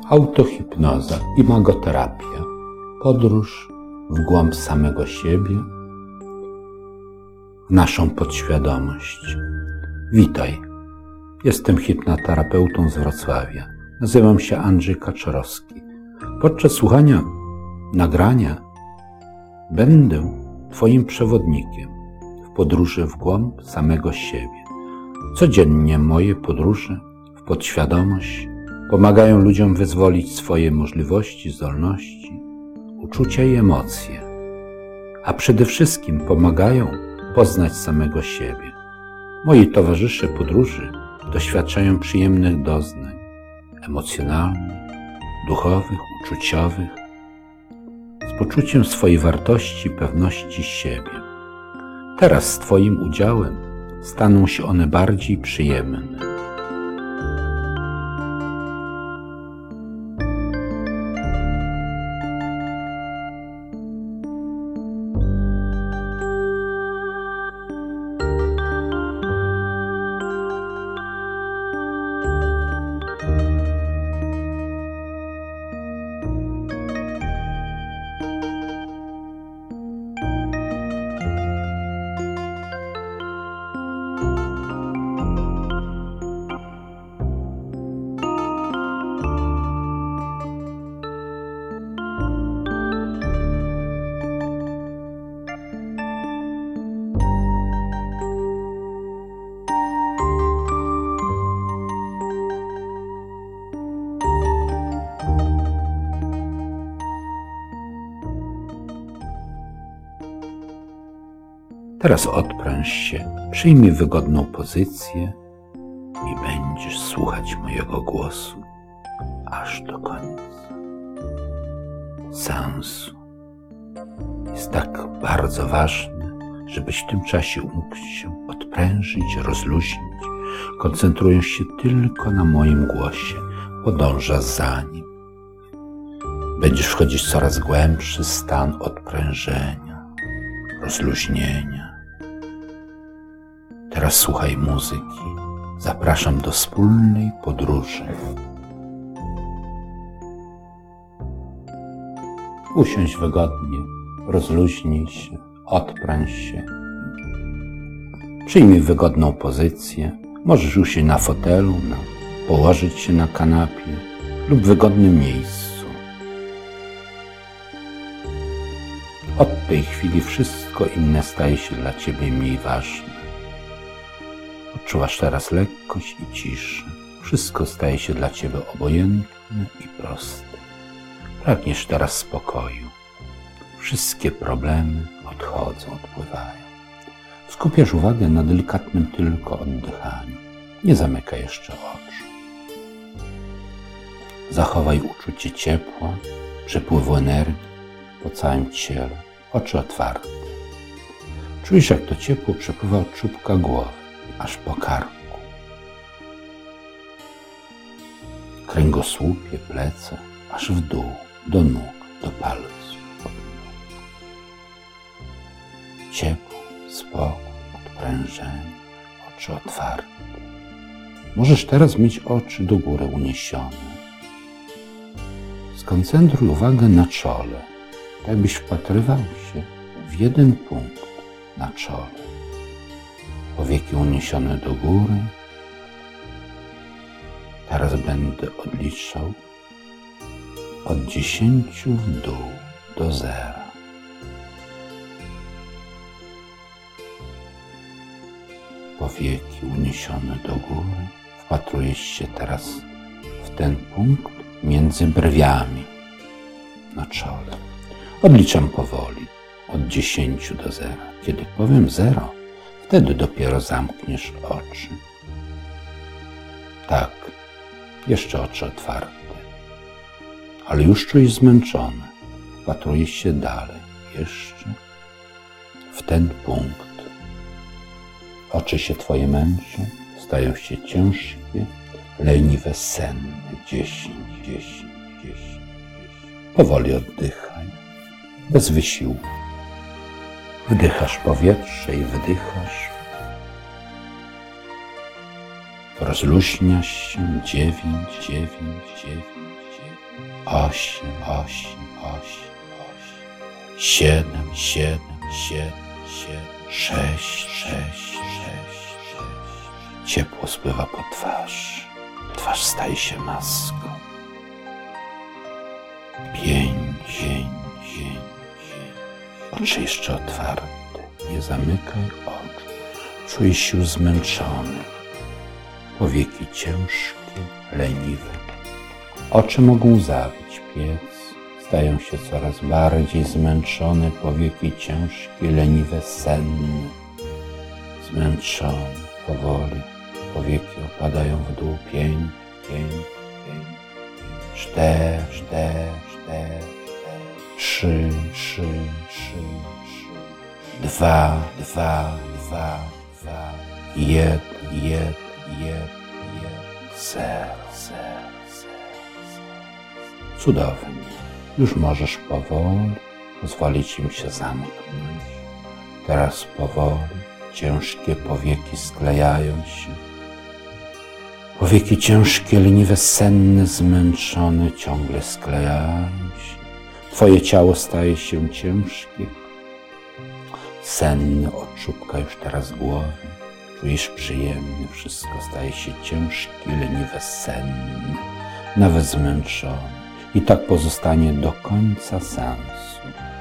autohipnoza, imagoterapia, podróż w głąb samego siebie, w naszą podświadomość. Witaj, jestem hipnoterapeutą z Wrocławia. Nazywam się Andrzej Kaczorowski. Podczas słuchania nagrania będę Twoim przewodnikiem w podróży w głąb samego siebie. Codziennie moje podróże w podświadomość pomagają ludziom wyzwolić swoje możliwości, zdolności, uczucia i emocje, a przede wszystkim pomagają poznać samego siebie. Moi towarzysze podróży doświadczają przyjemnych doznań emocjonalnych, duchowych, uczuciowych, z poczuciem swojej wartości, pewności siebie. Teraz z Twoim udziałem staną się one bardziej przyjemne. Teraz odpręż się, przyjmij wygodną pozycję i będziesz słuchać mojego głosu aż do końca seansu. Jest tak bardzo ważne, żebyś w tym czasie mógł się odprężyć, rozluźnić, koncentrując się tylko na moim głosie, podążasz za nim. Będziesz wchodzić w coraz głębszy stan odprężenia, rozluźnienia. Teraz słuchaj muzyki. Zapraszam do wspólnej podróży. Usiądź wygodnie, rozluźnij się, odpręż się. Przyjmij wygodną pozycję. Możesz usiąść na fotelu, położyć się na kanapie lub w wygodnym miejscu. Od tej chwili wszystko inne staje się dla Ciebie mniej ważne. Odczuwasz teraz lekkość i ciszę. Wszystko staje się dla Ciebie obojętne i proste. Pragniesz teraz spokoju. Wszystkie problemy odchodzą, odpływają. Skupiasz uwagę na delikatnym tylko oddychaniu. Nie zamykaj jeszcze oczu. Zachowaj uczucie ciepła, przepływu energii po całym ciele. Oczy otwarte. Czujesz, jak to ciepło przepływa od czubka głowy, aż po karku, kręgosłupie, plece, aż w dół, do nóg, do palców. Ciepło, spokój, odprężenie, oczy otwarte. Możesz teraz mieć oczy do góry uniesione. Skoncentruj uwagę na czole, tak jakbyś wpatrywał się w jeden punkt na czole. Powieki uniesione do góry. Teraz będę odliczał od 10 w dół do 0. Powieki uniesione do góry. Wpatrujesz się teraz w ten punkt między brwiami na czole. Odliczam powoli od 10 do 0. Kiedy powiem 0, wtedy dopiero zamkniesz oczy. Tak, jeszcze oczy otwarte. Ale już czujesz zmęczone. Wpatrujesz się dalej. Jeszcze w ten punkt. Oczy się Twoje męczą, stają się ciężkie, leniwe, senne. 10. Powoli oddychaj, bez wysiłku. Wdychasz powietrze i wydychasz. Rozluźniasz się. 9. 8, 7, 6. Ciepło spływa po twarz. Twarz staje się maską. 5. Oczy jeszcze otwarte. Nie zamykaj oczu. Czujesz się już zmęczony. Powieki ciężkie, leniwe. Oczy mogą zabić piec. Stają się coraz bardziej zmęczone. Powieki ciężkie, leniwe, senne. Zmęczone, powoli. Powieki opadają w dół. 5, 4, 3, 2, 1, 0. Cudownie. Już możesz powoli pozwolić im się zamknąć. Teraz powoli ciężkie powieki sklejają się. Powieki ciężkie, leniwe, senne, zmęczone ciągle sklejają się. Twoje ciało staje się ciężkie. Senny od czubka już teraz głowy. Czujesz przyjemnie, wszystko staje się ciężkie, leniwe, senne, nawet zmęczone. I tak pozostanie do końca seansu.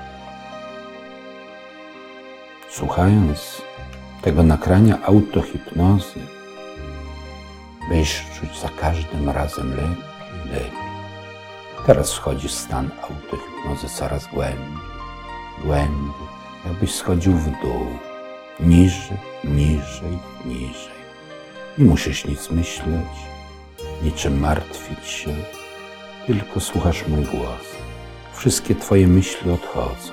Słuchając tego nagrania autohipnozy, będziesz czuć za każdym razem lepiej. Teraz wchodzisz w stan autohipnozy coraz głębiej, jakbyś schodził w dół, niżej. Nie musisz nic myśleć, niczym martwić się, tylko słuchasz mój głos. Wszystkie twoje myśli odchodzą.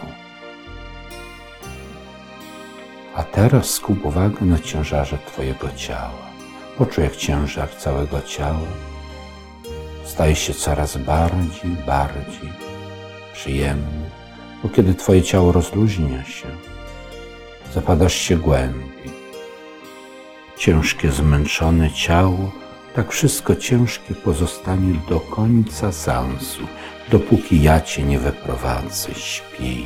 A teraz skup uwagę na ciężarze twojego ciała. Poczuj, jak ciężar całego ciała staje się coraz bardziej przyjemny, bo kiedy twoje ciało rozluźnia się, zapadasz się głębiej. Ciężkie, zmęczone ciało, tak wszystko ciężkie pozostanie do końca seansu, dopóki ja cię nie wyprowadzę. Śpij.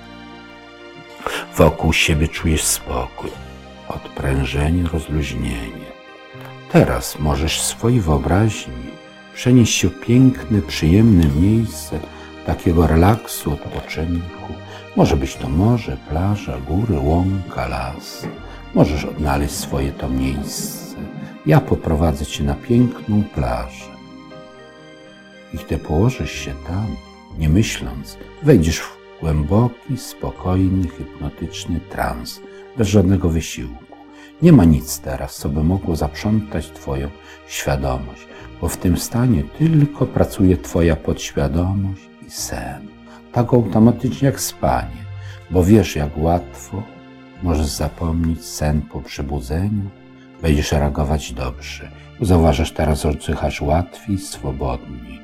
Wokół siebie czujesz spokój, odprężenie, rozluźnienie. Teraz możesz w swojej wyobraźni przenieść się w piękne, przyjemne miejsce takiego relaksu, odpoczynku. Może być to morze, plaża, góry, łąka, las. Możesz odnaleźć swoje to miejsce. Ja poprowadzę cię na piękną plażę. I gdy położysz się tam, nie myśląc, wejdziesz w głęboki, spokojny, hipnotyczny trans, bez żadnego wysiłku. Nie ma nic teraz, co by mogło zaprzątać twoją świadomość, bo w tym stanie tylko pracuje twoja podświadomość i sen. Tak automatycznie jak spanie, bo wiesz, jak łatwo możesz zapomnieć sen po przebudzeniu. Będziesz reagować dobrze. Zauważasz teraz, że oddychasz łatwiej, swobodniej.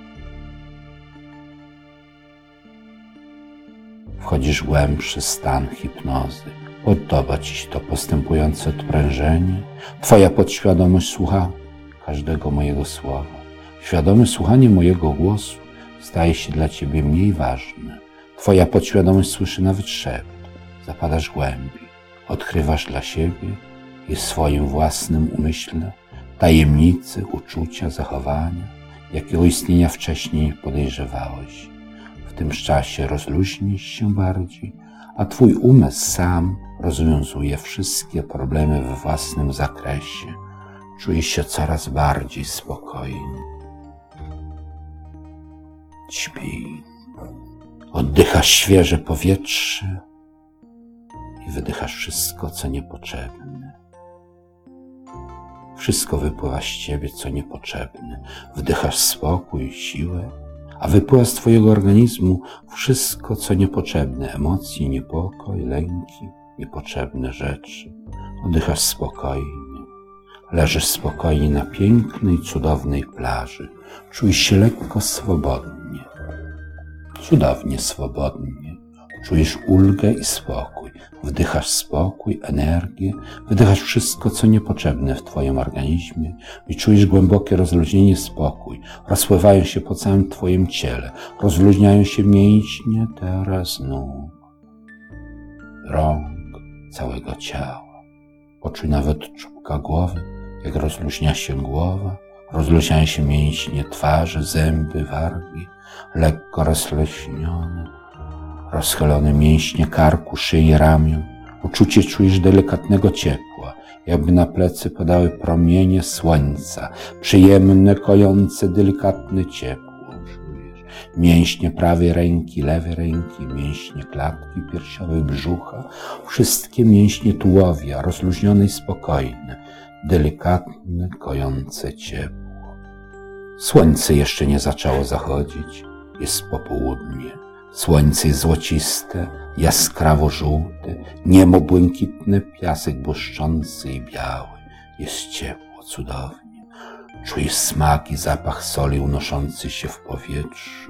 Wchodzisz w głębszy stan hipnozy. Podoba ci się to postępujące odprężenie. Twoja podświadomość słucha każdego mojego słowa. Świadome słuchanie mojego głosu staje się dla ciebie mniej ważne. Twoja podświadomość słyszy nawet szept. Zapadasz głębiej. Odkrywasz dla siebie i w swoim własnym umyśle tajemnice, uczucia, zachowania, jakiego istnienia wcześniej nie podejrzewałeś. W tym czasie rozluźnisz się bardziej, a twój umysł sam rozwiązuje wszystkie problemy we własnym zakresie. Czujesz się coraz bardziej spokojny. Śpij. Oddychasz świeże powietrze i wydychasz wszystko, co niepotrzebne. Wszystko wypływa z ciebie, co niepotrzebne. Wdychasz spokój, siłę, a wypływa z twojego organizmu wszystko, co niepotrzebne. Emocje, niepokój, lęki, niepotrzebne rzeczy. Oddychasz spokojnie. Leżysz spokojnie na pięknej, cudownej plaży. Czujesz się lekko swobodnie. Cudownie swobodnie. Czujesz ulgę i spokój. Wdychasz spokój, energię, wydychasz wszystko, co niepotrzebne w twoim organizmie i czujesz głębokie rozluźnienie, spokój. Rozpływają się po całym twoim ciele, rozluźniają się mięśnie teraz nóg, rąk, całego ciała. Poczuj nawet czubka głowy, jak rozluźnia się głowa, rozluźniają się mięśnie twarzy, zęby, wargi, lekko rozleśnione. Rozchylone mięśnie karku, szyi, ramion. Uczucie czujesz delikatnego ciepła, jakby na plecy padały promienie słońca. Przyjemne, kojące, delikatne ciepło czujesz. Mięśnie prawej ręki, lewej ręki, mięśnie klatki piersiowej, brzucha. Wszystkie mięśnie tułowia, rozluźnione i spokojne. Delikatne, kojące ciepło. Słońce jeszcze nie zaczęło zachodzić. Jest popołudnie. Słońce jest złociste, jaskrawo żółte, niebo błękitne, piasek błyszczący i biały. Jest ciepło, cudownie. Czujesz smak i zapach soli unoszący się w powietrzu.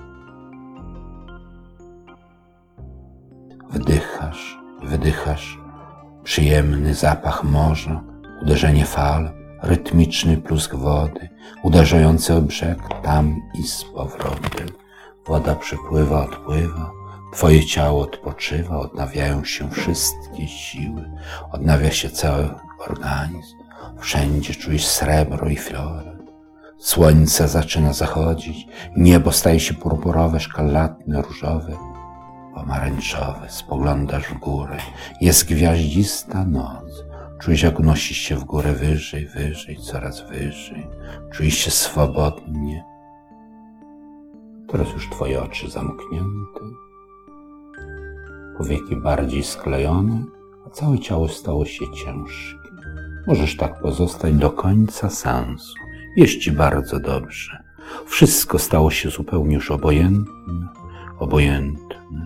Wdychasz, wydychasz. Przyjemny zapach morza, uderzenie fal, rytmiczny plusk wody, uderzający o brzeg tam i z powrotem. Woda przypływa, odpływa, twoje ciało odpoczywa, odnawiają się wszystkie siły, odnawia się cały organizm. Wszędzie czujesz srebro i fiolet. Słońce zaczyna zachodzić, niebo staje się purpurowe, szkarlatne, różowe, pomarańczowe. Spoglądasz w górę, jest gwiaździsta noc. Czujesz, jak unosisz się w górę wyżej, wyżej, coraz wyżej. Czujesz się swobodnie. Teraz już twoje oczy zamknięte, powieki bardziej sklejone, a całe ciało stało się ciężkie. Możesz tak pozostać do końca seansu. Jest ci bardzo dobrze. Wszystko stało się zupełnie już obojętne.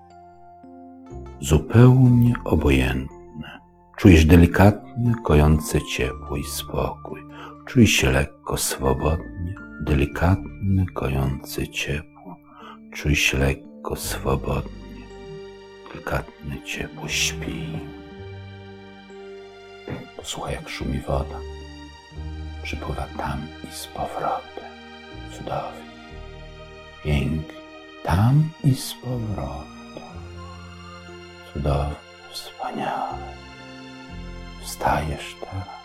Zupełnie obojętne. Czujesz delikatne, kojące ciepło i spokój. Czujesz się lekko, swobodnie. Delikatne, kojące ciepło. Czuj się lekko, swobodnie. Delikatne ciepło, śpi. Posłuchaj, jak szumi woda. Przypływa tam i z powrotem. Cudownie. Pięknie. Tam i z powrotem. Cudownie, wspaniale. Wstajesz teraz.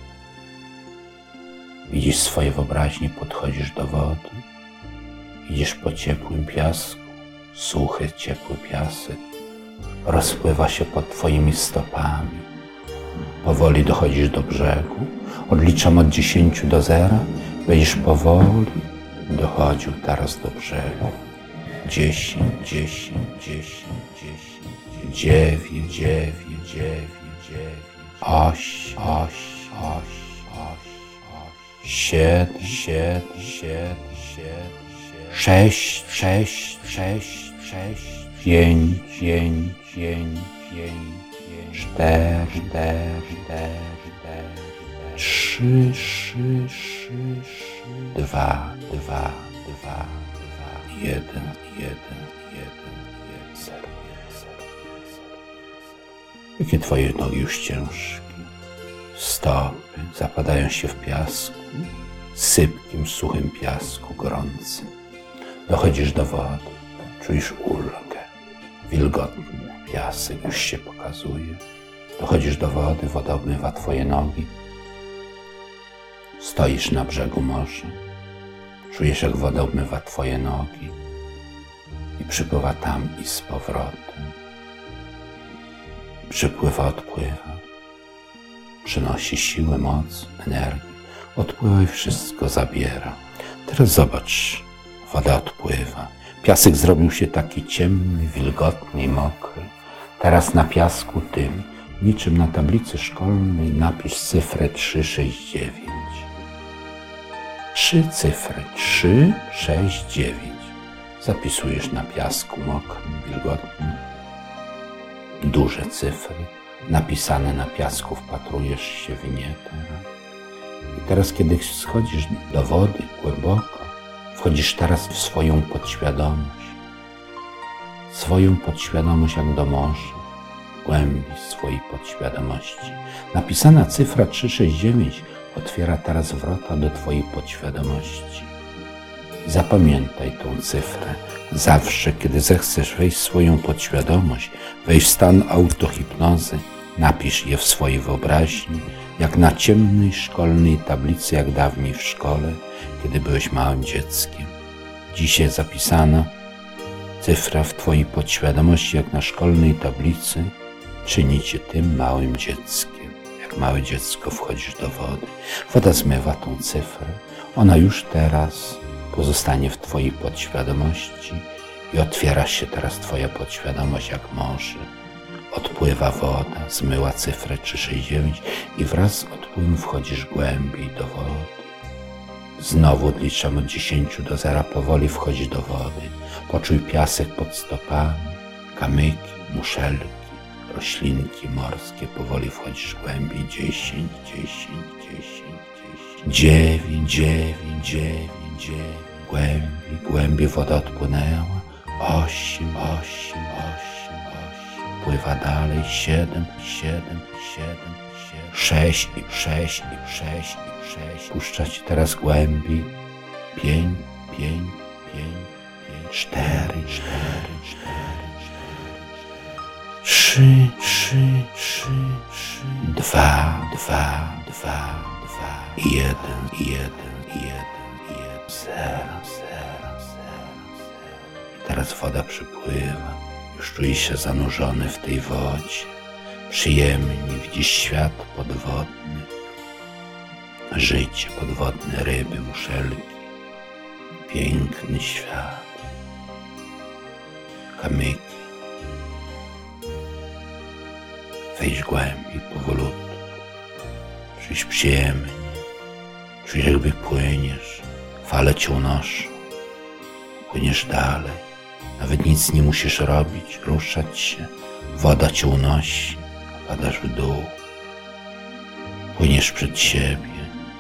Widzisz swoje wyobraźnie, podchodzisz do wody, idziesz po ciepłym piasku, suchy, ciepły piasek, rozpływa się pod twoimi stopami. Powoli dochodzisz do brzegu, odliczam od 10 do 0, będziesz powoli dochodził teraz do brzegu. 10, 10, 10, 10, 9, 9, 9, 8, 8, 8, 7, 7, 7, 6, 6, 6, 6, 5, 5, 5, 4, 4, 3, 3, 3, 2, 2, 2, 1, 1, 1, 0. Jakie twoje nogi już ciężkie? Stopy zapadają się w piasku, sypkim, suchym piasku, gorącym. Dochodzisz do wody, czujesz ulgę, wilgotny piasek już się pokazuje. Dochodzisz do wody, woda obmywa twoje nogi. Stoisz na brzegu morza, czujesz, jak woda obmywa twoje nogi i przypływa tam i z powrotem. Przypływa, odpływa. Przynosi siłę, moc, energię. Odpływa i wszystko zabiera. Teraz zobacz, woda odpływa. Piasek zrobił się taki ciemny, wilgotny i mokry. Teraz na piasku tym, niczym na tablicy szkolnej, napisz cyfrę 369. 3 cyfry, 3, 6, 9. Zapisujesz na piasku mokrym, wilgotnym. Duże cyfry. Napisane na piasku, wpatrujesz się w nie teraz. I teraz, kiedy schodzisz do wody głęboko, wchodzisz teraz w swoją podświadomość. swoją podświadomość jak do morza, głębi swojej podświadomości. Napisana cyfra 369 otwiera teraz wrota do twojej podświadomości. I zapamiętaj tą cyfrę. Zawsze, kiedy zechcesz wejść w swoją podświadomość, wejść w stan autohipnozy, napisz je w swojej wyobraźni, jak na ciemnej szkolnej tablicy, jak dawniej w szkole, kiedy byłeś małym dzieckiem. Dzisiaj zapisana cyfra w twojej podświadomości, jak na szkolnej tablicy, czyni cię tym małym dzieckiem. Jak małe dziecko wchodzisz do wody. Woda zmywa tą cyfrę. Ona już teraz pozostanie w twojej podświadomości i otwiera się teraz twoja podświadomość jak morze. Odpływa woda, zmyła cyfrę 369 i wraz z odpływem wchodzisz głębiej do wody. Znowu odliczam od 10 do 0, powoli wchodzisz do wody. Poczuj piasek pod stopami, kamyki, muszelki, roślinki morskie. Powoli wchodzisz głębiej. 10, 10, 10, 10, 9, 9, 9, 9. Głębiej, głębiej woda odpłynęła. 8, 8, 8, 8. Pływa dalej. 7, 7, 7, 7. 6 i 6 i 6 i 6. Puszcza ci teraz głębiej. 5, 5, 5, 5, 4, 4, 4, 3, 3, 3, 3, 2, 2, 2, 2, 1, 1, 1, 1, 0, 0, 0. I teraz woda przypływa. Już czujesz się zanurzony w tej wodzie. Przyjemnie widzisz świat podwodny. Życie podwodne, ryby, muszelki. Piękny świat. Kamyki. Wejdź głębiej, powolutku. Czujesz przyjemnie. Czujesz, jakby płyniesz. Fale cię unoszą. Płyniesz dalej. Nawet nic nie musisz robić, ruszać się. Woda cię unosi. Padasz w dół. Płyniesz przed siebie.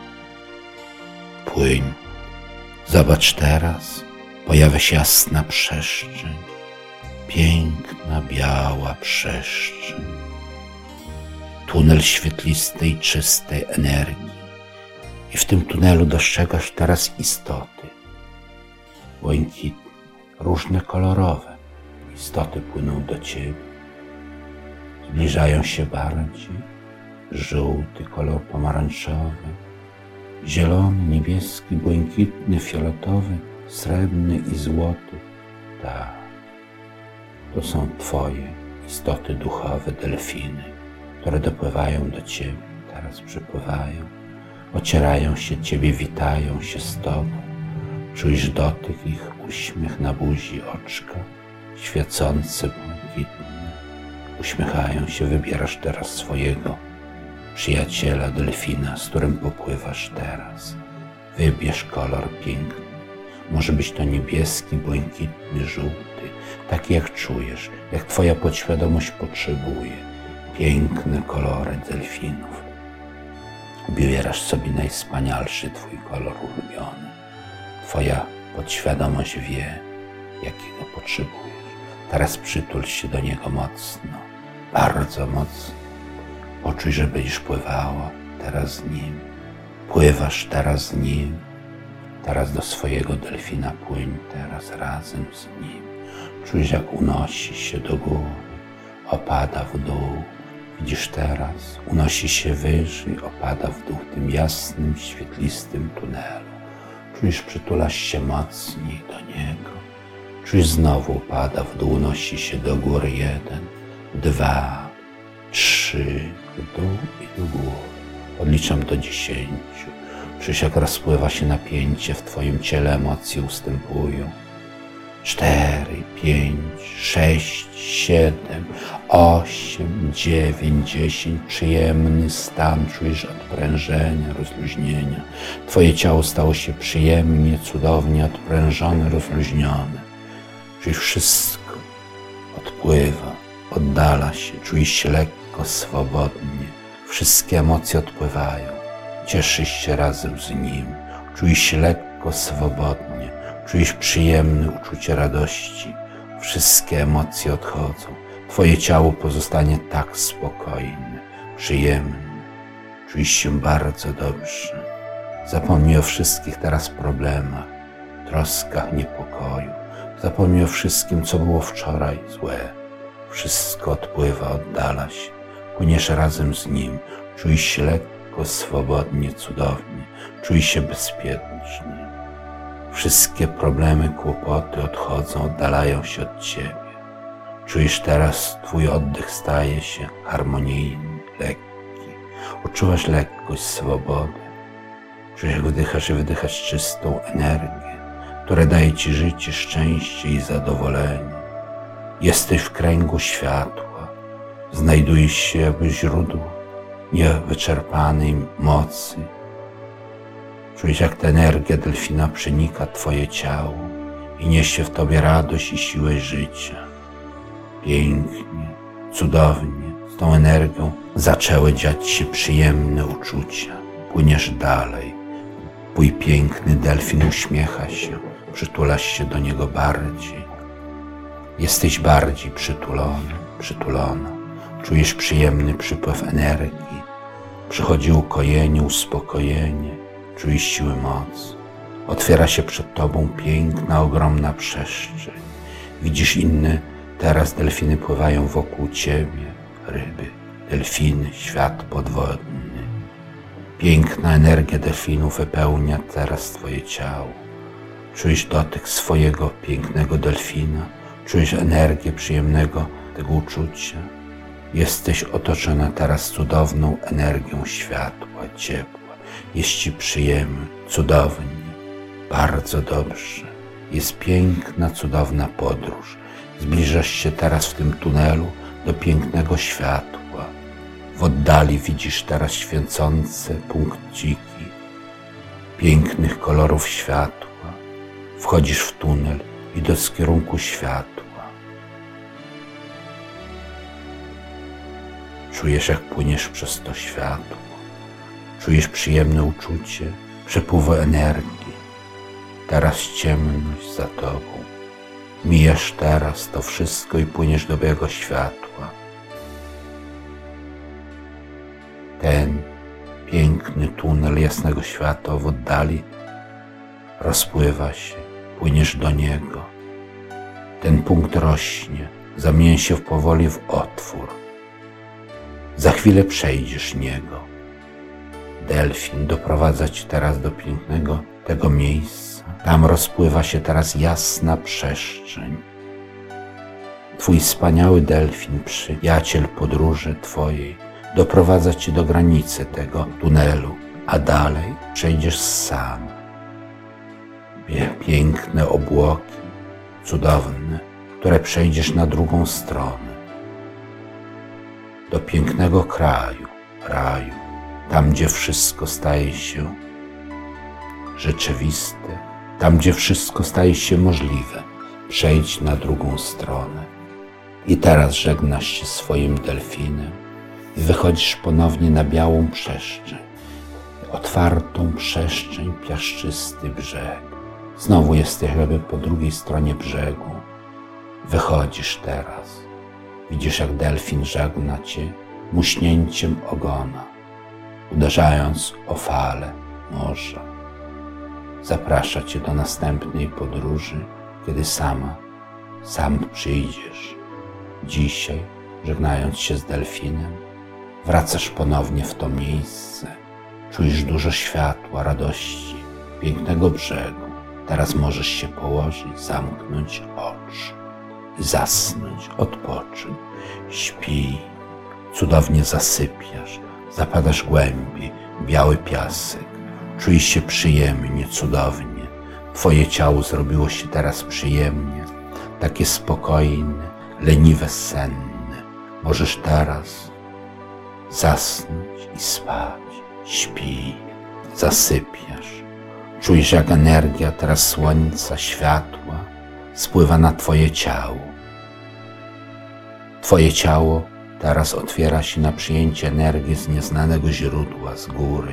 Płyń. Zobacz teraz. Pojawia się jasna przestrzeń. Piękna, biała przestrzeń. Tunel świetlistej, czystej energii. I w tym tunelu dostrzegasz teraz istoty. Błękitne, różne kolorowe. Istoty płyną do ciebie. Zbliżają się bardziej. Żółty, kolor pomarańczowy, zielony, niebieski, błękitny, fioletowy, srebrny i złoty. Tak, to są twoje istoty duchowe, delfiny, które dopływają do ciebie, teraz przypływają, ocierają się ciebie, witają się z tobą. Czujesz dotyk ich, uśmiech na buzi, oczka, świecące, błękitne. Uśmiechają się, wybierasz teraz swojego przyjaciela, delfina, z którym popływasz teraz. Wybierz kolor piękny. Może być to niebieski, błękitny, żółty, taki jak czujesz, jak twoja podświadomość potrzebuje. Piękne kolory delfinów. Wybierasz sobie najwspanialszy twój kolor ulubiony. Twoja podświadomość wie, jakiego potrzebujesz. Teraz przytul się do niego mocno, bardzo mocno. Poczuj, że będziesz pływała teraz z nim. Pływasz teraz z nim. Teraz do swojego delfina płyń teraz razem z nim. Czujesz, jak unosi się do góry, opada w dół. Widzisz teraz, unosi się wyżej, opada w dół w tym jasnym, świetlistym tunelu. Czujesz, przytulasz się mocniej do niego. Czujesz, znowu upada w dół, unosi się do góry. 1, 2, 3, w dół i do góry. Odliczam do 10. Czujesz, jak rozpływa się napięcie w twoim ciele, emocje ustępują. 4, 5, 6, 7, 8, 9, 10. Przyjemny stan, czujesz odprężenia, rozluźnienia. Twoje ciało stało się przyjemnie, cudownie odprężone, rozluźnione. Czujesz, wszystko odpływa, oddala się, czujesz się lekko, swobodnie. Wszystkie emocje odpływają. Cieszysz się razem z nim. Czujesz się lekko, swobodnie. Czujesz przyjemne uczucie radości. Wszystkie emocje odchodzą. Twoje ciało pozostanie tak spokojne, przyjemne. Czujesz się bardzo dobrze. Zapomnij o wszystkich teraz problemach, troskach, niepokoju. Zapomnij o wszystkim, co było wczoraj złe. Wszystko odpływa, oddala się. Płyniesz razem z nim. Czujesz się lekko, swobodnie, cudownie. Czujesz się bezpiecznie. Wszystkie problemy, kłopoty odchodzą, oddalają się od ciebie. Czujesz teraz, twój oddech staje się harmonijny, lekki. Odczuwasz lekkość, swobodę. Czujesz, jak wdychasz i wydychasz czystą energię, która daje ci życie, szczęście i zadowolenie. Jesteś w kręgu światła. Znajdujesz się jakby źródło niewyczerpanej mocy. Czujesz, jak ta energia delfina przenika twoje ciało i niesie w tobie radość i siłę życia. Pięknie, cudownie, z tą energią zaczęły dziać się przyjemne uczucia. Płyniesz dalej. Twój piękny delfin uśmiecha się, przytulasz się do niego bardziej. Jesteś bardziej przytulony, przytulona. Czujesz przyjemny przypływ energii. Przychodzi ukojenie, uspokojenie. Czujesz siłę mocy. Otwiera się przed tobą piękna, ogromna przestrzeń. Widzisz inne, teraz delfiny pływają wokół ciebie. Ryby, delfiny, świat podwodny. Piękna energia delfinów wypełnia teraz twoje ciało. Czujesz dotyk swojego pięknego delfina. Czujesz energię przyjemnego tego uczucia. Jesteś otoczona teraz cudowną energią światła, ciepła. Jest ci przyjemnie, cudownie, bardzo dobrze. Jest piękna, cudowna podróż. Zbliżasz się teraz w tym tunelu do pięknego światła. W oddali widzisz teraz świecące punkciki pięknych kolorów światła. Wchodzisz w tunel, idąc w kierunku światła. Czujesz, jak płyniesz przez to światło. Czujesz przyjemne uczucie, przepływu energii. Teraz ciemność za tobą. Mijasz teraz to wszystko i płyniesz do białego światła. Ten piękny tunel jasnego światła w oddali rozpływa się, płyniesz do niego. Ten punkt rośnie, zamienia się powoli w otwór. Za chwilę przejdziesz niego. Delfin doprowadza cię teraz do pięknego tego miejsca. Tam rozpływa się teraz jasna przestrzeń. Twój wspaniały delfin, przyjaciel podróży twojej, doprowadza cię do granicy tego tunelu, a dalej przejdziesz sam. Piękne obłoki, cudowne, które przejdziesz na drugą stronę. Do pięknego kraju, raju, tam gdzie wszystko staje się rzeczywiste, tam gdzie wszystko staje się możliwe. Przejdź na drugą stronę. I teraz żegnasz się swoim delfinem i wychodzisz ponownie na białą przestrzeń, otwartą przestrzeń, piaszczysty brzeg. Znowu jesteś jakby po drugiej stronie brzegu. Wychodzisz teraz. Widzisz, jak delfin żegna cię muśnięciem ogona, uderzając o falę morza. Zaprasza cię do następnej podróży, kiedy sam przyjdziesz. Dzisiaj, żegnając się z delfinem, wracasz ponownie w to miejsce. Czujesz dużo światła, radości, pięknego brzegu. Teraz możesz się położyć, zamknąć oczy i zasnąć, odpocząć. Śpij, cudownie zasypiasz, zapadasz głębiej, biały piasek. Czujesz się przyjemnie, cudownie. Twoje ciało zrobiło się teraz przyjemnie, takie spokojne, leniwe, senne. Możesz teraz zasnąć i spać. Śpij, zasypiasz. Czujesz, jak energia teraz słońca, światła spływa na twoje ciało. Twoje ciało teraz otwiera się na przyjęcie energii z nieznanego źródła, z góry.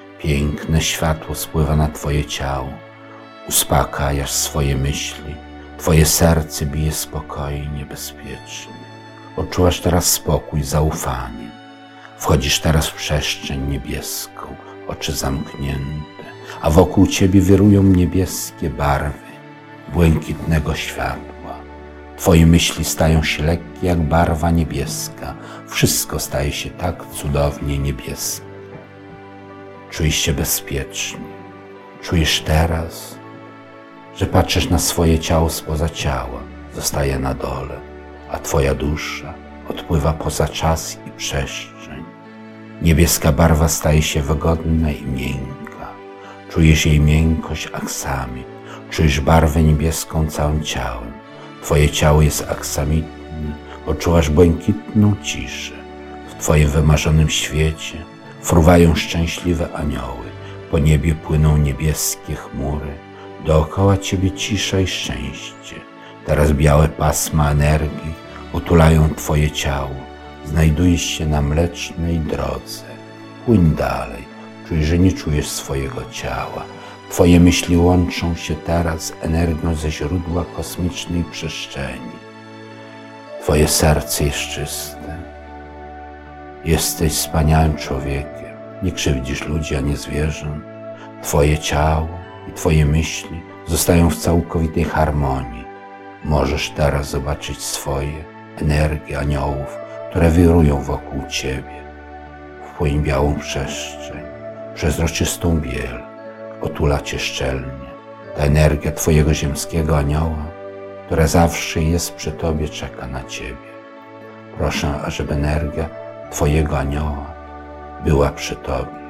Piękne światło spływa na twoje ciało. Uspokajasz swoje myśli. Twoje serce bije spokojnie, bezpiecznie. Odczuwasz teraz spokój, zaufanie. Wchodzisz teraz w przestrzeń niebieską, oczy zamknięte, a wokół Ciebie wirują niebieskie barwy błękitnego światła. Twoje myśli stają się lekkie jak barwa niebieska. Wszystko staje się tak cudownie niebieskie. Czujesz się bezpiecznie. Czujesz teraz, że patrzysz na swoje ciało spoza ciała, zostaje na dole, a Twoja dusza odpływa poza czas i przestrzeń. Niebieska barwa staje się wygodna i miękka. Czujesz jej miękkość aksamit. Czujesz barwę niebieską całym ciałem. Twoje ciało jest aksamitne. Odczuwasz błękitną ciszę. W Twoim wymarzonym świecie fruwają szczęśliwe anioły. Po niebie płyną niebieskie chmury. Dookoła Ciebie cisza i szczęście. Teraz białe pasma energii otulają Twoje ciało. Znajdujesz się na mlecznej drodze. Płyń dalej. Czuj, że nie czujesz swojego ciała. Twoje myśli łączą się teraz z energią ze źródła kosmicznej przestrzeni. Twoje serce jest czyste. Jesteś wspaniałym człowiekiem. Nie krzywdzisz ludzi ani zwierząt. Twoje ciało i Twoje myśli zostają w całkowitej harmonii. Możesz teraz zobaczyć swoje energie aniołów, które wirują wokół Ciebie. Wpłyń białą przestrzeń, przezroczystą biel, otula Cię szczelnie. Ta energia Twojego ziemskiego anioła, która zawsze jest przy Tobie, czeka na Ciebie. Proszę, ażeby energia Twojego anioła była przy Tobie.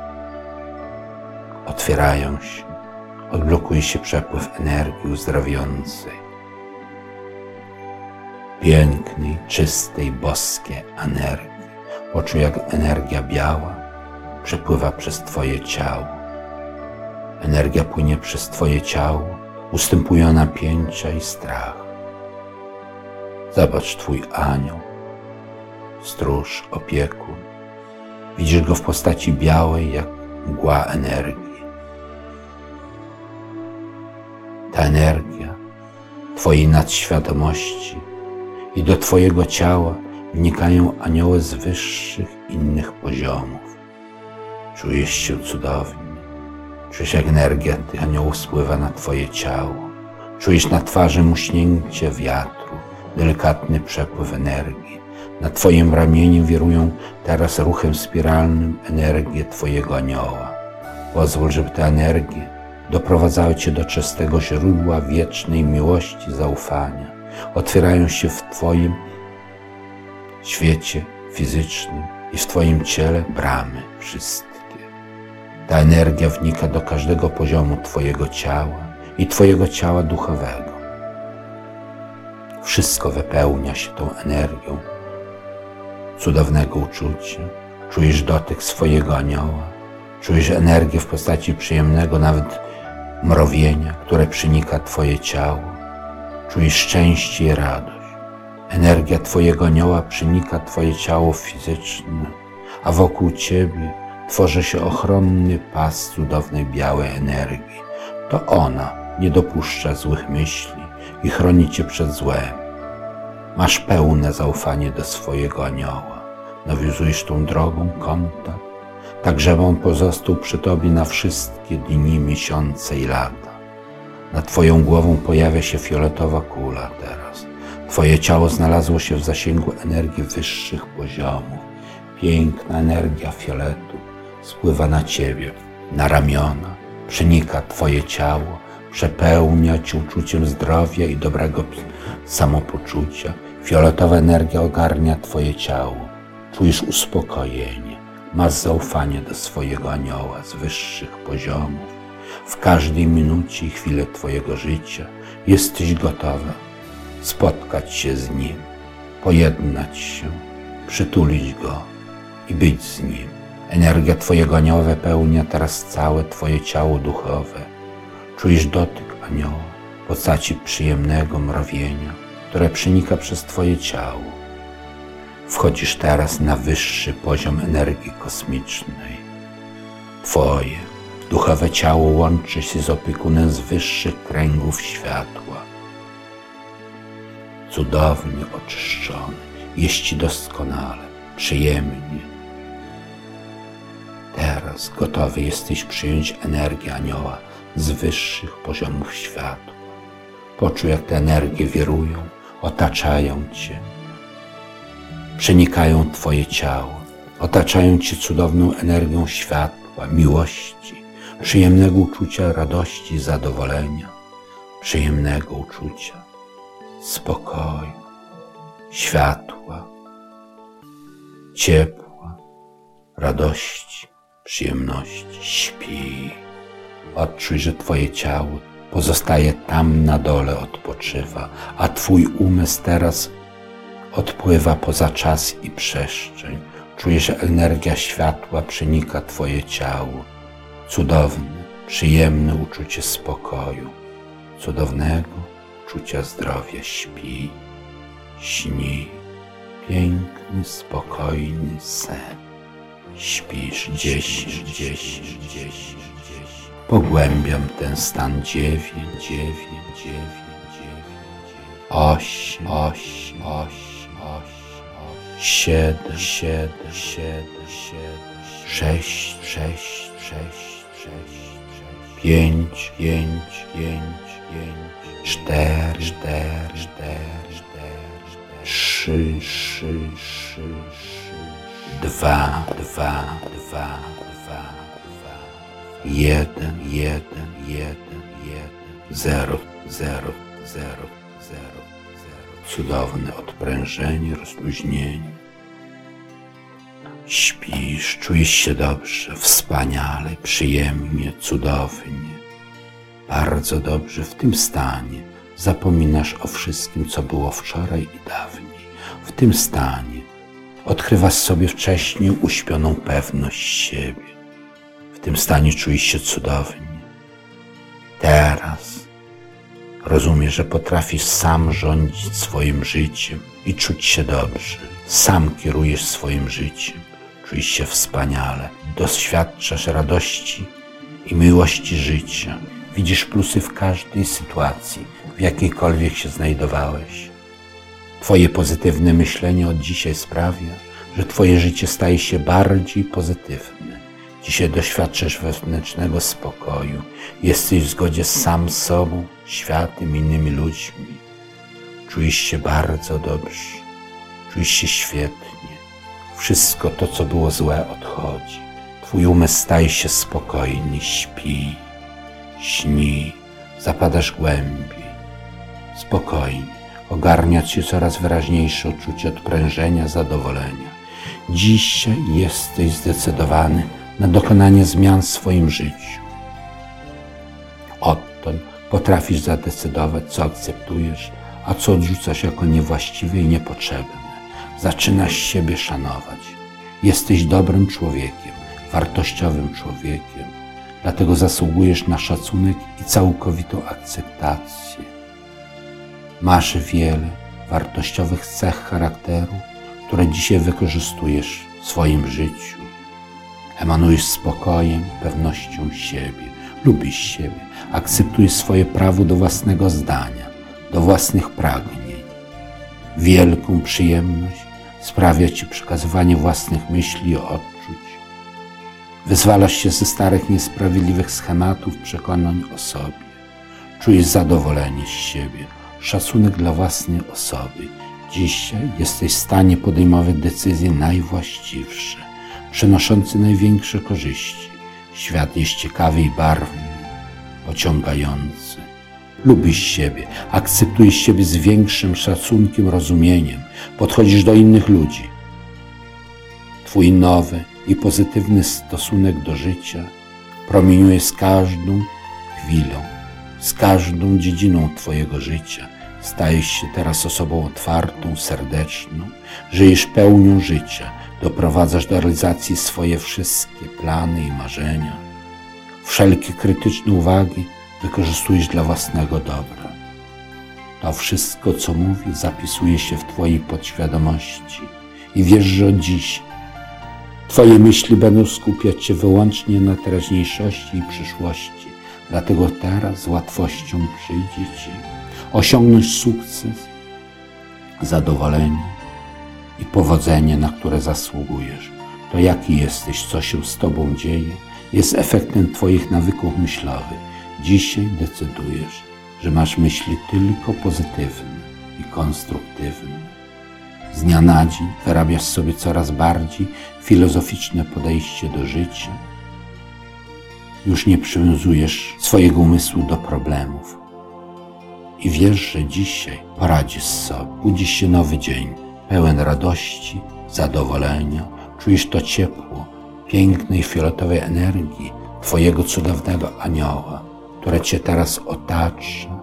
Otwierają się, odblokuje się przepływ energii uzdrawiającej. Pięknej, czystej, boskiej energii. Poczuj, jak energia biała przepływa przez Twoje ciało. Energia płynie przez Twoje ciało, ustępuje napięcia i strach. Zobacz Twój anioł, stróż, opiekun. Widzisz go w postaci białej, jak mgła energii. Ta energia Twojej nadświadomości i do Twojego ciała wnikają anioły z wyższych, innych poziomów. Czujesz się cudownie. Czujesz, jak energia tych aniołów spływa na Twoje ciało. Czujesz na twarzy muśnięcie wiatru, delikatny przepływ energii. Na Twoim ramieniu wirują teraz ruchem spiralnym energie Twojego anioła. Pozwól, żeby te energie doprowadzały Cię do czystego źródła wiecznej miłości, zaufania. Otwierają się w Twoim świecie fizycznym i w Twoim ciele bramy wszystkie. Ta energia wnika do każdego poziomu Twojego ciała i Twojego ciała duchowego. Wszystko wypełnia się tą energią cudownego uczucia. Czujesz dotyk swojego anioła, czujesz energię w postaci przyjemnego nawet mrowienia, które przenika Twoje ciało. Czujesz szczęście i radość. Energia Twojego anioła przenika Twoje ciało fizyczne, a wokół Ciebie tworzy się ochronny pas cudownej białej energii. To ona nie dopuszcza złych myśli i chroni Cię przed złem. Masz pełne zaufanie do swojego anioła. Nawiązujesz tą drogą kontakt, tak żeby on pozostał przy Tobie na wszystkie dni, miesiące i lata. Nad Twoją głową pojawia się fioletowa kula teraz. Twoje ciało znalazło się w zasięgu energii wyższych poziomów. Piękna energia fioletu spływa na Ciebie, na ramiona, przenika Twoje ciało, przepełnia Cię uczuciem zdrowia i dobrego samopoczucia. Fioletowa energia ogarnia Twoje ciało. Czujesz uspokojenie, masz zaufanie do swojego anioła z wyższych poziomów. W każdej minucie i chwili Twojego życia jesteś gotowa spotkać się z Nim, pojednać się, przytulić Go i być z Nim. Energia Twojego anioła wypełnia teraz całe Twoje ciało duchowe. Czujesz dotyk anioła w postaci przyjemnego mrowienia, które przenika przez Twoje ciało. Wchodzisz teraz na wyższy poziom energii kosmicznej. Twoje duchowe ciało łączy się z opiekunem z wyższych kręgów światła. cudownie oczyszczony. Jest Ci doskonale, przyjemnie. Teraz gotowy jesteś przyjąć energię anioła z wyższych poziomów światła. Poczuj, jak te energie wirują, otaczają Cię, przenikają Twoje ciało, otaczają Cię cudowną energią światła, miłości, przyjemnego uczucia radości, zadowolenia, przyjemnego uczucia spokoju, światła, ciepła, radości, przyjemności. Śpi. Odczuj, że Twoje ciało pozostaje tam na dole, odpoczywa, a Twój umysł teraz odpływa poza czas i przestrzeń. Czujesz, że energia światła przenika Twoje ciało. Cudowne, przyjemne uczucie spokoju, cudownego uczucia zdrowia. Śpi, śni, piękny, spokojny sen. Śpisz 10. Pogłębiam ten stan 9, 8, 7, 6, 5, 4, 3, 2, 1, 0. Cudowne odprężenie, rozluźnienie. Śpisz, czujesz się dobrze, wspaniale, przyjemnie, cudownie. Bardzo dobrze w tym stanie zapominasz o wszystkim, co było wczoraj i dawniej. W tym stanie odkrywasz sobie wcześniej uśpioną pewność siebie. W tym stanie czujesz się cudownie. Teraz rozumiesz, że potrafisz sam rządzić swoim życiem i czuć się dobrze. Sam kierujesz swoim życiem. Czujesz się wspaniale. Doświadczasz radości i miłości życia. Widzisz plusy w każdej sytuacji, w jakiejkolwiek się znajdowałeś. Twoje pozytywne myślenie od dzisiaj sprawia, że Twoje życie staje się bardziej pozytywne. Dzisiaj doświadczasz wewnętrznego spokoju. Jesteś w zgodzie sam z sobą, światem, innymi ludźmi. Czujesz się bardzo dobrze. Czujesz się świetnie. Wszystko to, co było złe, odchodzi. Twój umysł staje się spokojny. Śpi, śni, zapadasz głębiej. Spokojnie. Ogarnia Cię coraz wyraźniejsze uczucie odprężenia, zadowolenia. Dzisiaj jesteś zdecydowany na dokonanie zmian w swoim życiu. Odtąd potrafisz zadecydować, co akceptujesz, a co odrzucasz jako niewłaściwe i niepotrzebne. Zaczynasz siebie szanować. Jesteś dobrym człowiekiem, wartościowym człowiekiem, dlatego zasługujesz na szacunek i całkowitą akceptację. Masz wiele wartościowych cech charakteru, które dzisiaj wykorzystujesz w swoim życiu. Emanujesz spokojem, pewnością siebie, lubisz siebie, akceptujesz swoje prawo do własnego zdania, do własnych pragnień. Wielką przyjemność sprawia Ci przekazywanie własnych myśli i odczuć. Wyzwalasz się ze starych, niesprawiedliwych schematów przekonań o sobie. Czujesz zadowolenie z siebie, szacunek dla własnej osoby. Dzisiaj jesteś w stanie podejmować decyzje najwłaściwsze, przynoszące największe korzyści. Świat jest ciekawy i barwny, pociągający. Lubisz siebie, akceptujesz siebie z większym szacunkiem, rozumieniem. Podchodzisz do innych ludzi. Twój nowy i pozytywny stosunek do życia promieniuje z każdą chwilą, z każdą dziedziną Twojego życia. Stajesz się teraz osobą otwartą, serdeczną, żyjesz pełnią życia, doprowadzasz do realizacji swoje wszystkie plany i marzenia. Wszelkie krytyczne uwagi wykorzystujesz dla własnego dobra. To wszystko, co mówię, zapisuje się w Twojej podświadomości i wiesz, że od dziś Twoje myśli będą skupiać się wyłącznie na teraźniejszości i przyszłości. Dlatego teraz z łatwością przyjdzie Ci osiągnąć sukces zadowolenie i powodzenie, na które zasługujesz. To jaki jesteś, co się z tobą dzieje, jest efektem twoich nawyków myślowych. Dzisiaj decydujesz, że masz myśli tylko pozytywne i konstruktywne. Z dnia na dzień wyrabiasz sobie coraz bardziej filozoficzne podejście do życia. Już nie przywiązujesz swojego umysłu do problemów i wiesz, że dzisiaj poradzisz sobie. Budzi się nowy dzień, pełen radości, zadowolenia. Czujesz to ciepło, pięknej fioletowej energii twojego cudownego anioła, które cię teraz otacza,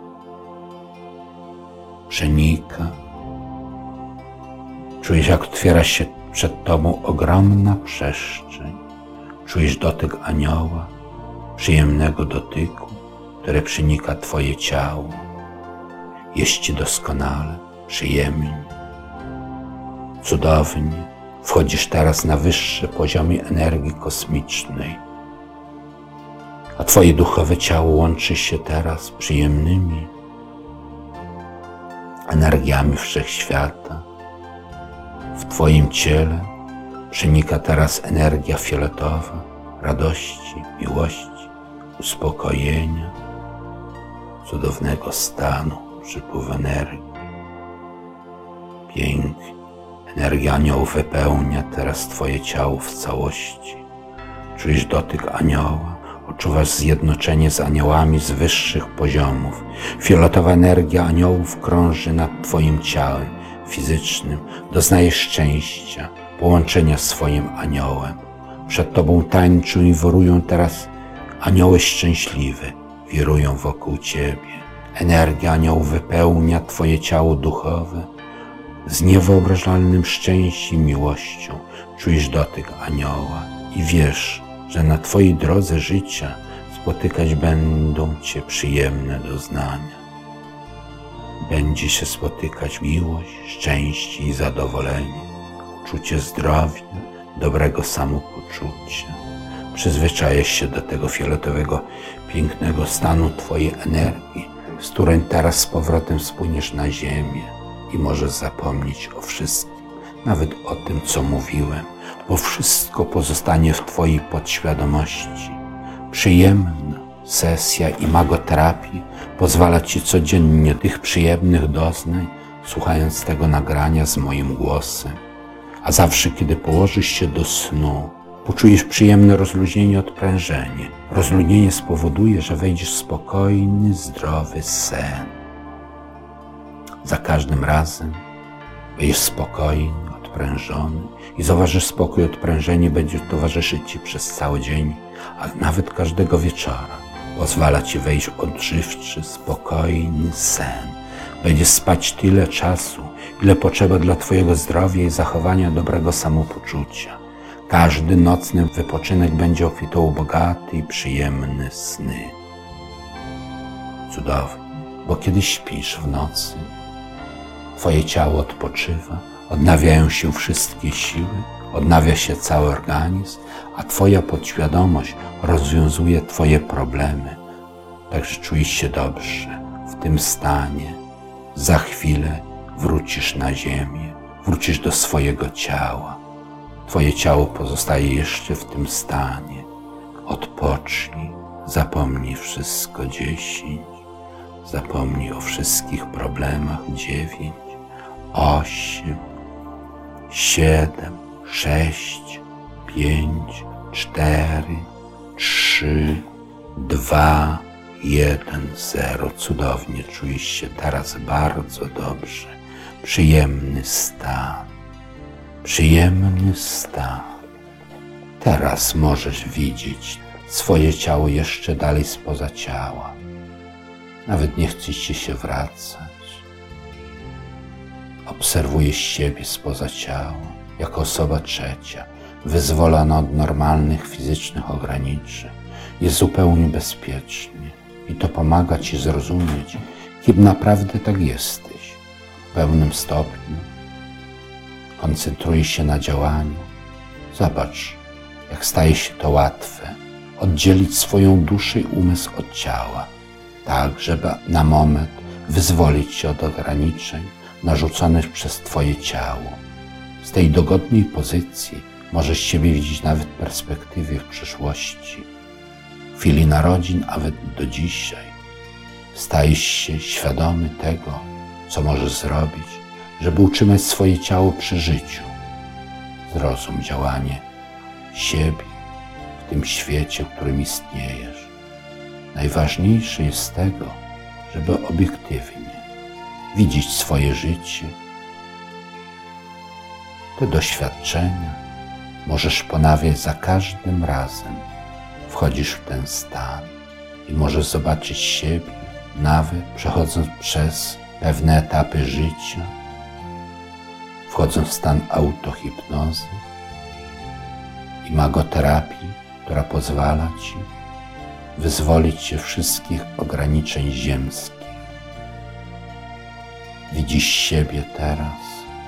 przenika. Czujesz, jak otwiera się przed tobą ogromna przestrzeń. Czujesz dotyk anioła, przyjemnego dotyku, który przenika twoje ciało. Jest ci doskonale, przyjemnie, cudownie. Wchodzisz teraz na wyższe poziomy energii kosmicznej, a twoje duchowe ciało łączy się teraz z przyjemnymi energiami wszechświata. W twoim ciele przenika teraz energia fioletowa, radości, miłości, uspokojenia, cudownego stanu, przypływu energii. Pięknie. Energia aniołów wypełnia teraz twoje ciało w całości. Czujesz dotyk anioła, odczuwasz zjednoczenie z aniołami z wyższych poziomów. Fioletowa energia aniołów krąży nad twoim ciałem fizycznym. Doznajesz szczęścia, połączenia z swoim aniołem. Przed tobą tańczą i wirują teraz anioły szczęśliwe, wirują wokół ciebie. Energia aniołów wypełnia twoje ciało duchowe z niewyobrażalnym szczęściem i miłością. Czujesz dotyk anioła i wiesz, że na twojej drodze życia spotykać będą cię przyjemne doznania. Będzie się spotykać miłość, szczęście i zadowolenie, uczucie zdrowia, dobrego samopoczucia. Przyzwyczajasz się do tego fioletowego, pięknego stanu twojej energii, z którym teraz z powrotem spłyniesz na ziemię i możesz zapomnieć o wszystkim, nawet o tym, co mówiłem, bo wszystko pozostanie w twojej podświadomości. Przyjemna sesja imagoterapii pozwala ci codziennie tych przyjemnych doznań, słuchając tego nagrania z moim głosem. A zawsze, kiedy położysz się do snu, poczujesz przyjemne rozluźnienie, odprężenie. Rozluźnienie spowoduje, że wejdziesz w spokojny, zdrowy sen. Za każdym razem będziesz spokojny, odprężony i zauważysz, spokój i odprężenie będzie towarzyszyć ci przez cały dzień, a nawet każdego wieczora. Pozwala ci wejść w odżywczy, spokojny sen. Będziesz spać tyle czasu, ile potrzeba dla twojego zdrowia i zachowania dobrego samopoczucia. Każdy nocny wypoczynek będzie obfitował bogaty i przyjemny sny. Cudownie, bo kiedy śpisz w nocy, twoje ciało odpoczywa, odnawiają się wszystkie siły, odnawia się cały organizm, a twoja podświadomość rozwiązuje twoje problemy. Także czujesz się dobrze w tym stanie. Za chwilę wrócisz na ziemię, wrócisz do swojego ciała. Twoje ciało pozostaje jeszcze w tym stanie. Odpocznij, zapomnij wszystko 10, zapomnij o wszystkich problemach 9, 8, 7, 6, 5, 4, 3, 2, 1, 0. Cudownie czujesz się teraz bardzo dobrze. Przyjemny stan. Przyjemny stan. Teraz możesz widzieć swoje ciało jeszcze dalej spoza ciała. Nawet nie chce ci się wracać. Obserwujesz siebie spoza ciała, jako osoba trzecia, wyzwolona od normalnych fizycznych ograniczeń. Jest zupełnie bezpiecznie i to pomaga ci zrozumieć, kim naprawdę tak jesteś. W pełnym stopniu koncentruj się na działaniu. Zobacz, jak staje się to łatwe, oddzielić swoją duszę i umysł od ciała, tak żeby na moment wyzwolić się od ograniczeń, narzucone przez Twoje ciało. Z tej dogodnej pozycji możesz siebie widzieć nawet w perspektywie w przyszłości. W chwili narodzin, a nawet do dzisiaj, stajesz się świadomy tego, co możesz zrobić, żeby utrzymać swoje ciało przy życiu. Zrozum działanie siebie w tym świecie, w którym istniejesz. Najważniejsze jest z tego, żeby obiektywnie widzieć swoje życie. Te doświadczenia możesz ponawiać za każdym razem. Wchodzisz w ten stan i możesz zobaczyć siebie, nawet przechodząc przez pewne etapy życia, wchodząc w stan autohipnozy, imagoterapii, która pozwala Ci wyzwolić się wszystkich ograniczeń ziemskich. Widzisz siebie teraz,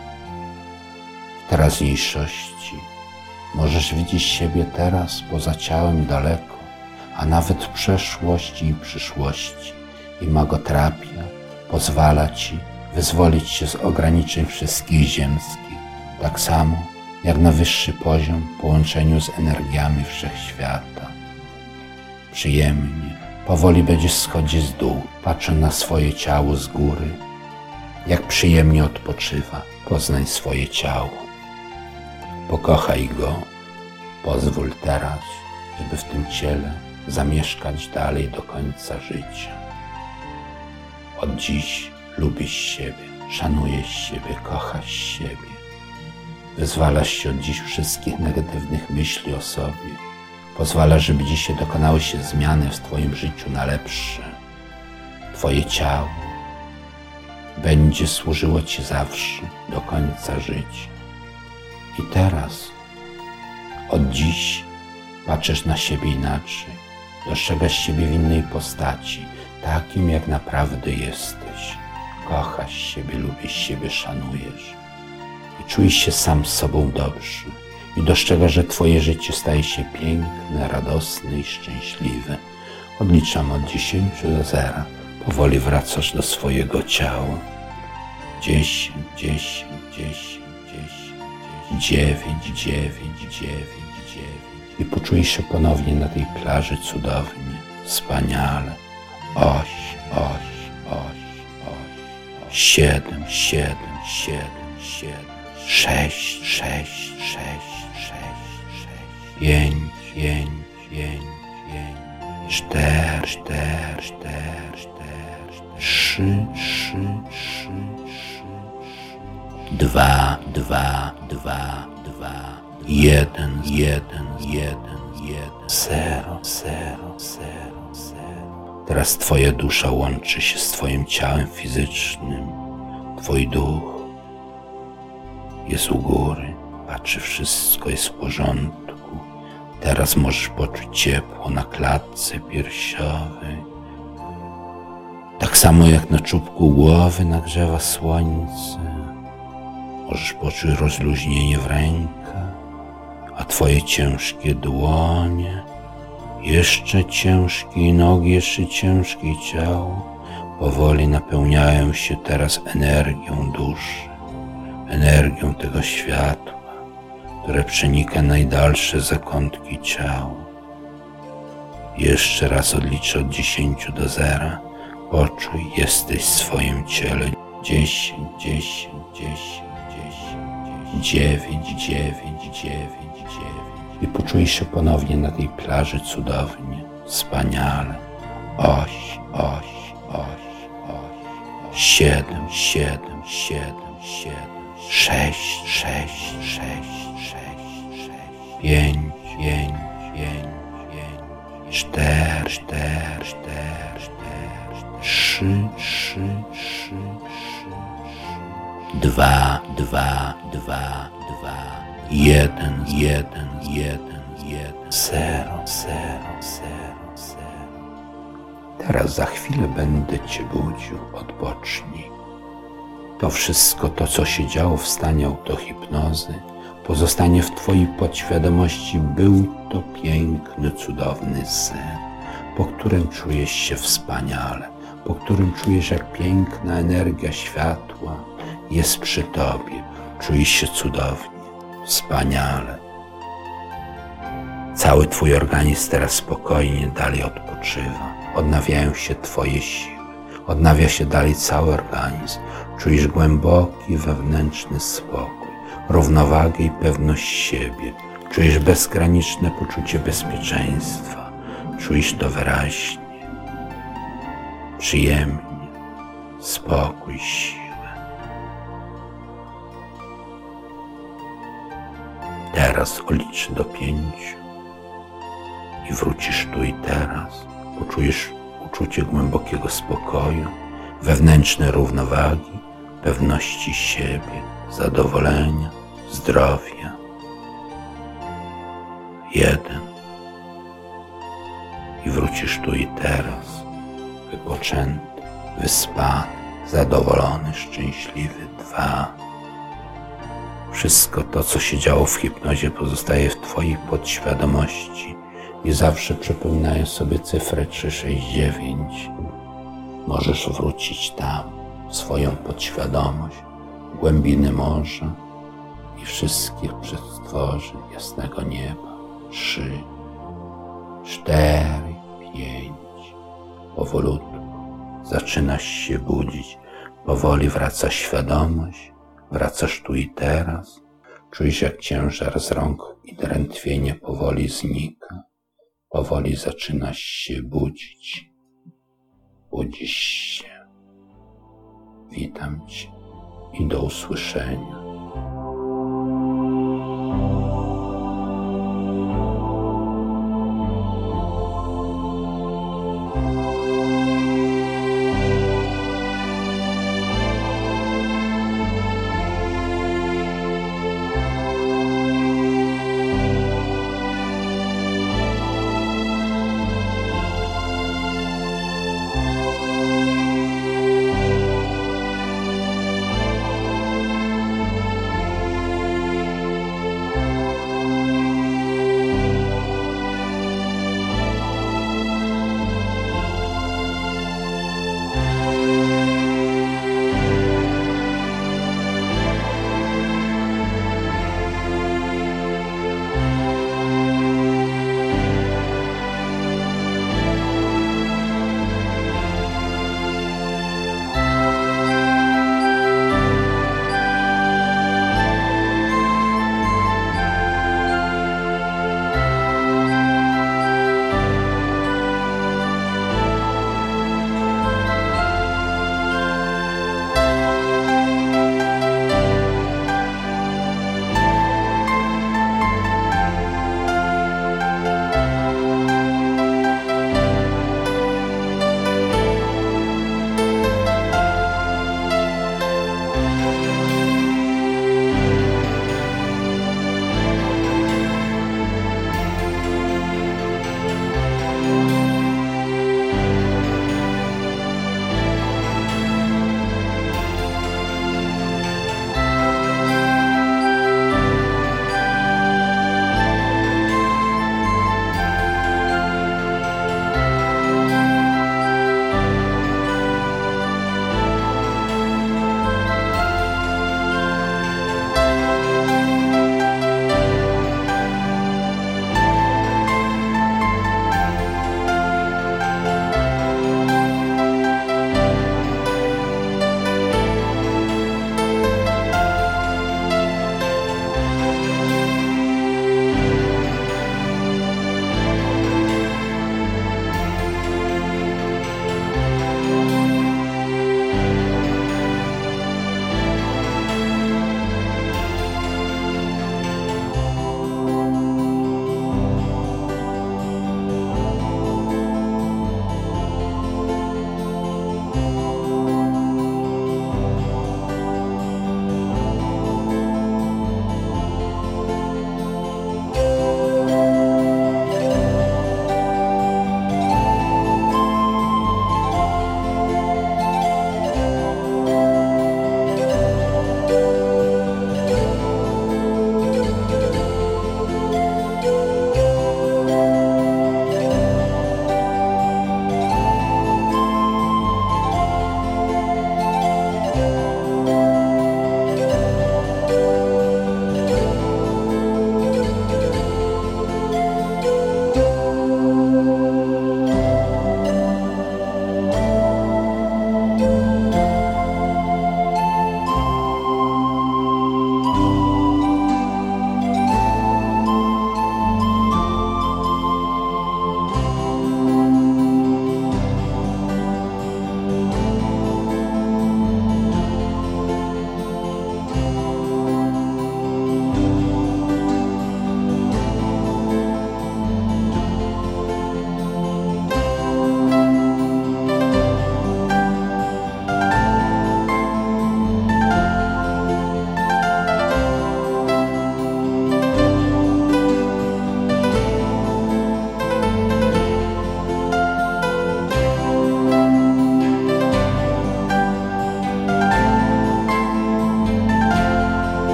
w teraźniejszości. Możesz widzieć siebie teraz poza ciałem daleko, a nawet w przeszłości i przyszłości. Imagoterapia pozwala Ci wyzwolić się z ograniczeń wszystkich ziemskich, tak samo jak na wyższy poziom w połączeniu z energiami wszechświata. Przyjemnie, powoli będziesz schodzić z dół, patrząc na swoje ciało z góry. Jak przyjemnie odpoczywa, poznaj swoje ciało. Pokochaj go, pozwól teraz, żeby w tym ciele zamieszkać dalej do końca życia. Od dziś lubisz siebie, szanujesz siebie, kochasz siebie. Wyzwalasz się od dziś wszystkich negatywnych myśli o sobie. Pozwalasz, żeby dzisiaj dokonały się zmiany w Twoim życiu na lepsze. Twoje ciało będzie służyło Ci zawsze, do końca życia. I teraz, od dziś, patrzysz na siebie inaczej. Dostrzegasz siebie w innej postaci, takim jak naprawdę jesteś. Kochasz siebie, lubisz siebie, szanujesz. I czujesz się sam z sobą dobrze. I dostrzegasz, że Twoje życie staje się piękne, radosne i szczęśliwe. Odliczam od 10 do 0. Powoli wracasz do swojego ciała. 10, 10, 10, 10, 9, 9, 9, 9. I poczujesz się ponownie na tej plaży cudownie, wspaniale. 8, 8, 8, 8, 7, 7, 7, 7, 6, 6, 6, 6, 6, 5, 5, 5, 5, 4, 4, 4, 4, 3, 3, 3, 2, 2, 2, 2, 1, 1, 1, 1, 0, 0, 0, 0. Teraz Twoja dusza łączy się z Twoim ciałem fizycznym. Twój duch jest u góry, patrzy, wszystko jest w porządku. Teraz możesz poczuć ciepło na klatce piersiowej. Tak samo jak na czubku głowy nagrzewa słońce. Możesz poczuć rozluźnienie w rękach, a Twoje ciężkie dłonie, jeszcze ciężkie nogi, jeszcze ciężkie ciało powoli napełniają się teraz energią duszy, energią tego światła, które przenika najdalsze zakątki ciała. Jeszcze raz odliczę od 10 do 0. Poczuj, jesteś w swoim ciele. 10, 10, 10, 10, 9, 9, 9, 9. I poczujesz się ponownie na tej plaży cudownie, wspaniale. 8, 8, 8, 8, 7, 7, 7, 7, 6, 6, 6, 6, 6, 5, 5, 5, 5, 4, 4, 4, 4, 3, 3, 3, 2, 2, 2, 2, 1, 1, 1, 1, 0, 0, 0, 0. Teraz za chwilę będę Cię budził, odpocznij. To wszystko, to co się działo w stanie autohipnozy, pozostanie w Twojej podświadomości. Był to piękny, cudowny sen, po którym czujesz się wspaniale, po którym czujesz, jak piękna energia światła jest przy tobie. Czujesz się cudownie, wspaniale. Cały twój organizm teraz spokojnie dalej odpoczywa. Odnawiają się twoje siły. Odnawia się dalej cały organizm. Czujesz głęboki wewnętrzny spokój, równowagę i pewność siebie. Czujesz bezgraniczne poczucie bezpieczeństwa. Czujesz to wyraźnie, przyjemnie, spokój, siłę. Teraz odlicz do 5 i wrócisz tu i teraz. Poczujesz uczucie głębokiego spokoju, wewnętrznej równowagi, pewności siebie, zadowolenia, zdrowia. 1. I wrócisz tu i teraz, wypoczęty, wyspany, zadowolony, szczęśliwy. 2. Wszystko to, co się działo w hipnozie, pozostaje w twojej podświadomości i zawsze przypominając sobie cyfrę 369, możesz wrócić tam, w swoją podświadomość, głębiny morza i wszystkich przestworzy jasnego nieba. 3, 4, 5. Powolutku zaczynasz się budzić, powoli wraca świadomość, wracasz tu i teraz. Czujesz, jak ciężar z rąk i drętwienie powoli znika. Powoli zaczynasz się budzić. Budzisz się. Witam cię i do usłyszenia.